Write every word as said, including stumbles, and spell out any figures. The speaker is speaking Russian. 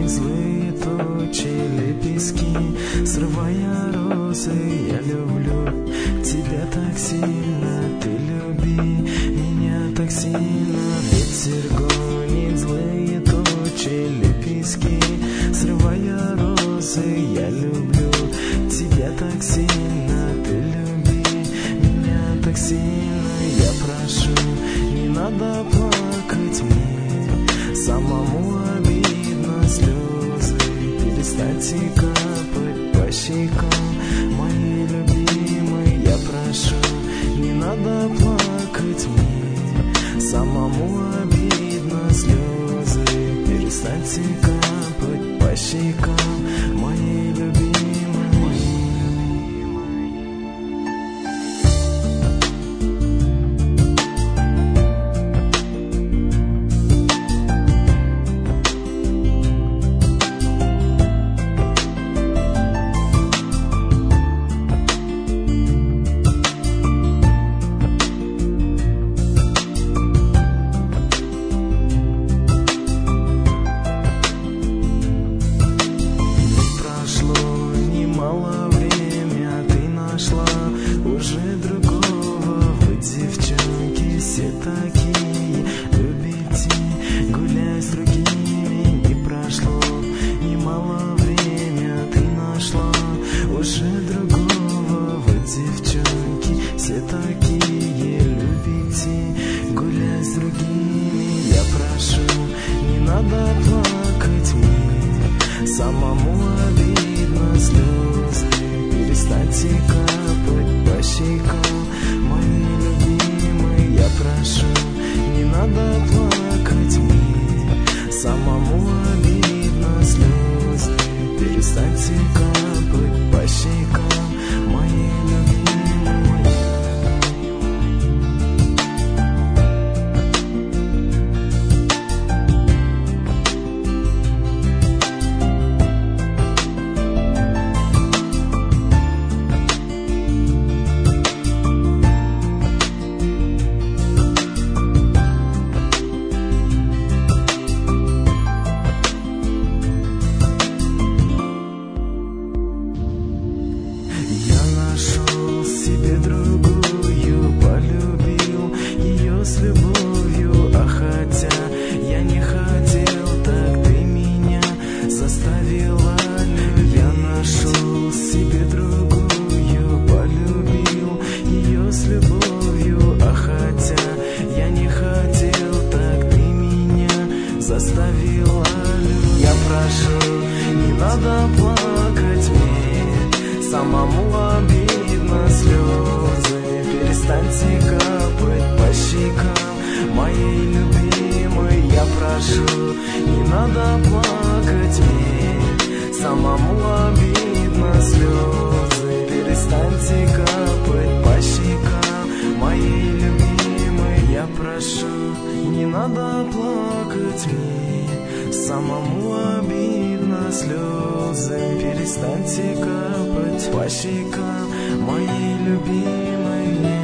злые тучи, лепестки, срывая розы. Я люблю тебя так сильно, ты люби меня так сильно. Ветер гонит злые тучи, лепестки, срывая розы. Я люблю тебя так сильно, ты люби меня так сильно. Я прошу, не надо плакать мне, самому обидно слезы. Перестаньте капать по щекам, мои любимые. Я прошу, не надо плакать мне, самому обидно слезы. Перестаньте капать по щекам, мои любимые. Уже другого, вы, девчонки, все такие, любите гулять с другими. Не прошло немало время, ты нашла уже другого. Вы, девчонки, все такие, любите гулять с другими. Я прошу, не надо плакать мне, самому обидно слезы. Перестаньте капать по щекам, мои любимые. Я прошу, не надо плакать мне, самому обидно слезы. Перестаньте капать по щекам, мои любимые. Нашел себе другую, полюбил ее с любовью. А хотя я не хотел, так ты меня заставила любить. Я нашел себе другую, полюбил ее с любовью. А хотя я не хотел, так ты меня заставила любить. Я прошу, не надо плакать мне, самому обидно слезы. Перестаньте капать по щекам, моей любимой. Я прошу, не надо плакать мне, самому обидно слезы. Перестаньте капать по щекам, моей любимой. Я прошу, не надо плакать мне, самому обидно слезы. Перестаньте капать по щекам, моей любимой.